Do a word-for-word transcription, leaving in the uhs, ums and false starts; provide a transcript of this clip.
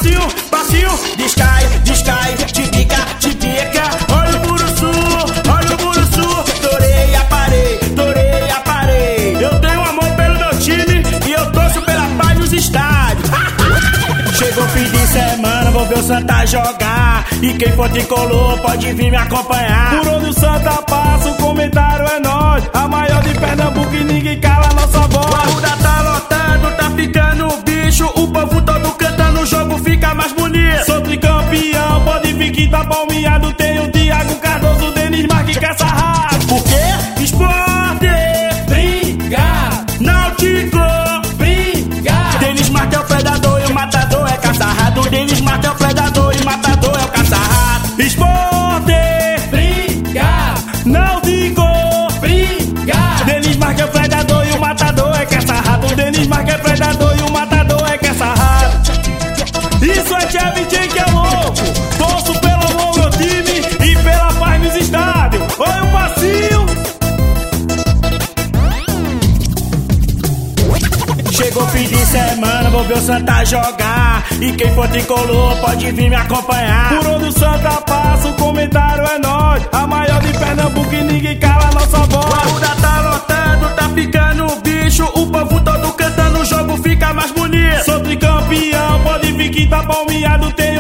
passinho, passinho, descai, descai, tipica, tipica. Olha o Buruçu, olha o Buruçu. Torei, aparei, torei, aparei. Eu tenho amor pelo meu time e eu torço pela paz nos estádios. Chegou fim de semana, vou ver o Santa jogar. E quem for tricolor pode vir me acompanhar. Por onde o Santa passa, o comentário é nós. A maior de Pernambuco e ninguém cala a nossa voz. O Arruda tá lotado, tá ficando bicho. O povo todo cantando, o jogo fica mais bonito. Sou tricampeão, pode vir que tá palmeado. Tem o Thiago Cardoso, o Denis Marques que é sarrado. Por quê? Esporte, briga, Náutico, briga. Denis Marques é o predador e o matador é caçarrado. Denis Marques é o predador e o matador é o caçarrado. Esporte, briga, Náutico, briga. Denis Marques é o predador e o matador é caçarrado. O Denis Marques é predador e o matador é caçarrado. Isso é Tchevchenko que é louco. Torço pelo amor meu time e pela paz nos estádios. Olha o passinho. Chegou fim de semana, vou ver o Santa jogar. E quem for tricolor pode vir me acompanhar. Por onde o Santa passa, o comentário é nós. A maior de Pernambuco e ninguém cala a nossa voz. O Arruda tá lotado, tá ficando bicho. O povo todo cantando, o jogo fica mais bonito. Sou tricampeão, pode vir que tá palmeado. Tem